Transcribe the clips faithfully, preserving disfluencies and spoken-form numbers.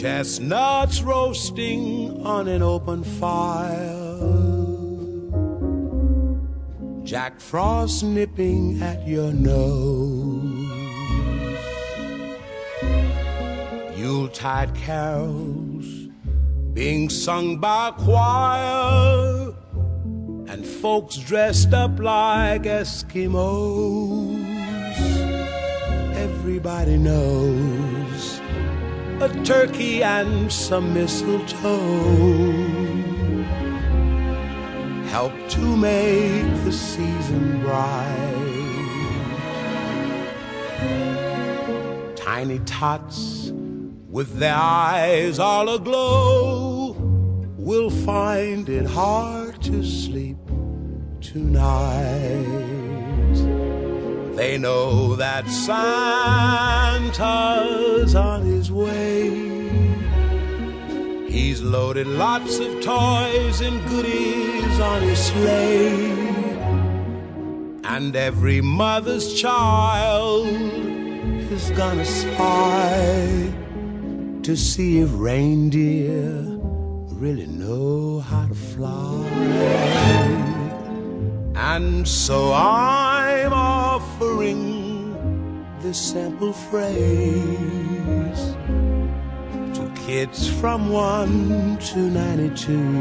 Chestnuts roasting on an open fire, Jack Frost nipping at your nose, Yuletide carols being sung by a choir, and folks dressed up like Eskimos. Everybody knows a turkey and some mistletoe help to make the season bright. Tiny tots with their eyes all aglow will find it hard to sleep tonight. They know that Santa's on his way. He's loaded lots of toys and goodies on his sleigh, and every mother's child is gonna spy to see if reindeer really know how to fly. And so I'm offering this simple phrase to kids from one to ninety-two.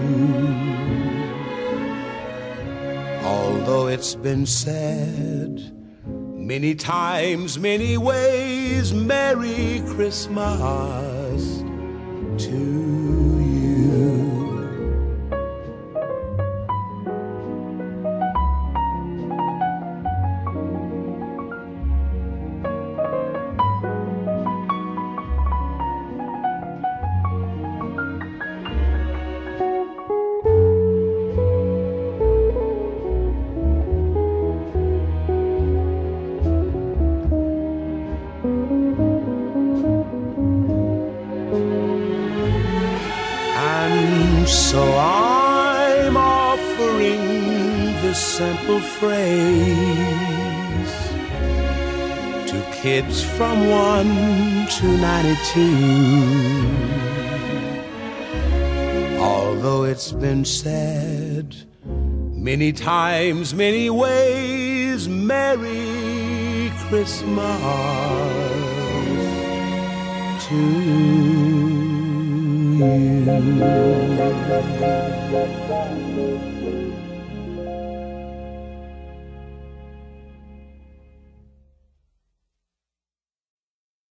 Although it's been said many times, many ways, Merry Christmas to you. So I'm offering this simple phrase to kids from one to ninety-two. Although it's been said many times, many ways, Merry Christmas to you.